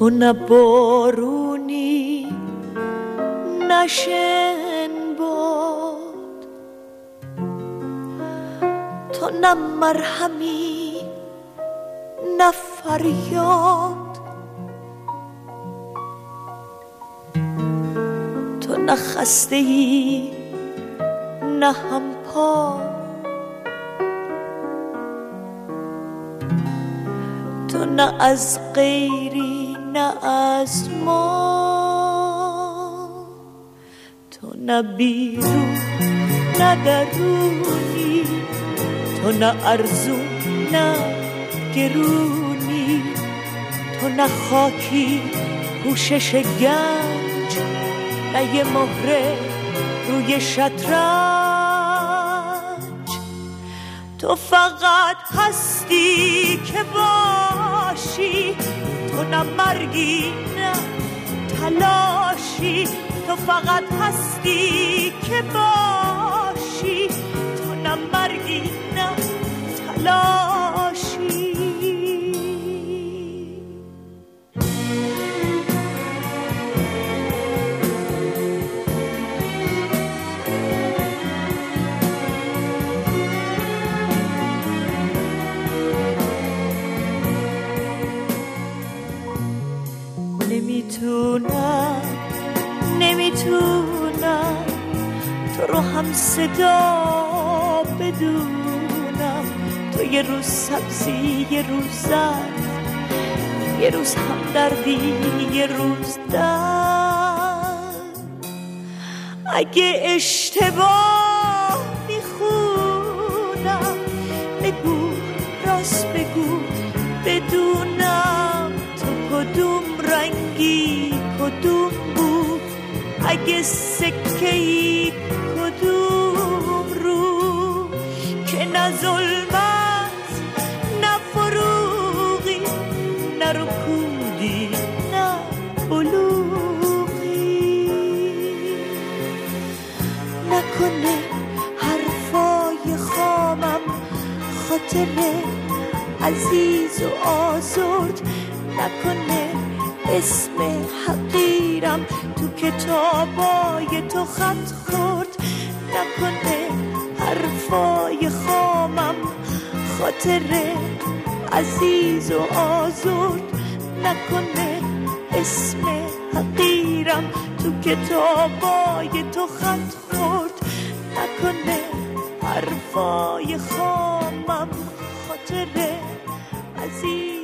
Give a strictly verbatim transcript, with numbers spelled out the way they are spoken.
تو نه بارونی نه شنباد، تو نه مرهمی نه فریاد، تو نه خسته ای نه همپا، تو نه از غیری نه از ما، تو نه بیرون نه درونی، تو نه ارزون نه گرونی، تو نه خاکی پوشش گنج نه یه مهره روی شطرنج، تو فقط هستی که باشی، تو نه مرگی نه تلاشی، تو فقط هستی که باشی، تو نه مرگی نه تلاشی. نمیتونم نمیتونم تو رو هم صدا بدونم، تو یه روز سبزی یه روز زرد، یه روز هم دردی یه روز درد. اگه اشتباه میخونم بگو، راست بگو بدونم تو کدوم رنگی کدوم بود، اگه سکه‌ای کدوم رو، که نه ظلمت نه فروغی نه رکودی نه بلوغی. نکنه حرفای خامم خاطر عزیز و آزرد، نکنه اسم حقیرم تو کتابای تو خط خورد، نکنه حرفای خامم خاطر عزیز و آزرد، نکنه اسم حقیرم تو کتابای تو خط خورد، نکنه حرفای خامم خاطر عزیز